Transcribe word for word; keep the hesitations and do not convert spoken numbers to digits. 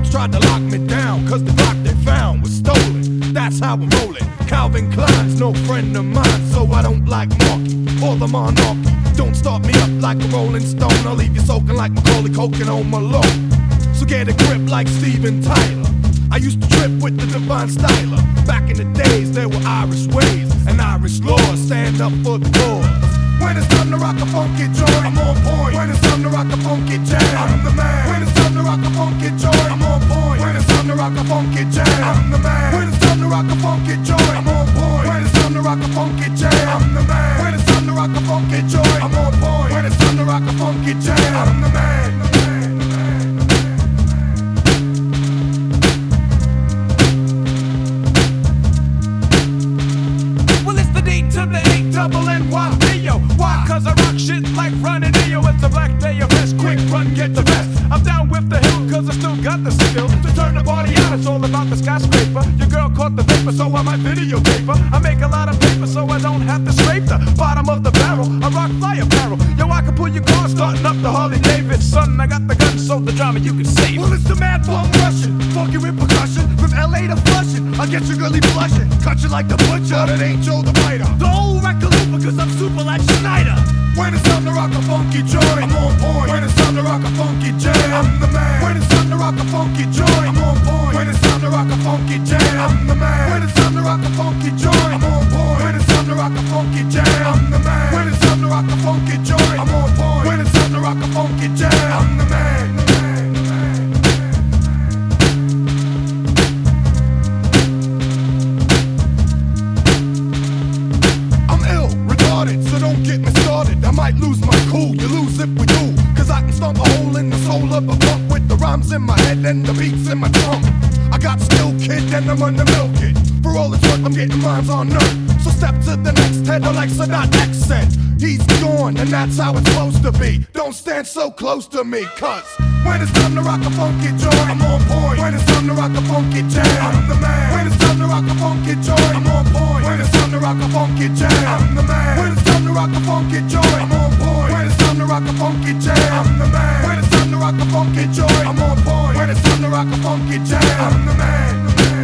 Cops tried to lock me down, cause the Glock they found was stolen. That's how I'm rolling. Calvin Klein's no friend of mine, so I don't like Marky or the Monarchy. Don't start me up like a Rolling Stone. I'll leave you soaking like Macaulay Culkin on Malone. So get a grip like Steven Tyler. I used to trip with the Divine Styler. Back in the days, there were Irish ways and Irish laws. Stand up for the cause. When it's time to rock a funky joint, I'm on point. When it's time to rock a funky jam, I'm the man. When it's time to rock a funky joint, I'm on point. When it's time to rock a funky jam, I'm the man. When it's time to rock a funky joint, I'm on point. When it's time to rock a funky jam, I'm the man. When it's time to rock a funky joint, I'm on point. When it's time to rock a funky jam, I'm the man. To the eight double N Y Rio. Why? Cause I rock shit like running Dio. It's a black day of rest, quick run, get the best. I'm down with the hill cause I still got the skill to turn the party out. It's all about the skyscraper. Your girl caught the vapor, so I might videotape her. I make a lot of paper so I don't have to scrape the bottom of the barrel. I rock fly apparel. Yo, I can pull your car starting up the Harley Davidson. I got the gun, so the drama you can save. Well, it's the mad bomb Russian, funky with percussion. From L A to Flushing, I'll get you girly blushing. Cut you like the butcher, it ain't Joe the writer. The old record cause I'm super like Schneider. When it's time to rock a funky joint, I'm on point. When it's time to rock a funky jam, I'm the man. When it's time to rock a funky joint, I'm on point. When it's time to rock a funky jam, I'm the man. When it's time to rock a funky joint, I'm on point. When it's time to rock a funky jam, I'm the man. When it's time to rock a funky joint, I'm on point. When it's time to rock a funky jam, I'm the man. So don't get me started, I might lose my cool. You lose if we do, cause I can stomp a hole in the soul of a punk with the rhymes in my head and the beats in my trunk. I got skill, kid, and I'm on the milk it. For all it's worth, I'm getting rhymes on earth. So step to the next head, or like Sadat X said, he's gone, and that's how it's supposed to be. Don't stand so close to me, cause when it's time to rock a funky joint, I'm on point. When it's time to rock a funky jam, I'm the man. When it's time to rock a funky joint, I'm on point. When it's time to rock a funky jam, I'm the man. When it's time to rock a funky joint, I'm on point. When it's time to rock a funky jam, I'm the man. When it's time to rock a funky joint, I'm on point. When it's time to rock a funky jam, I'm the man.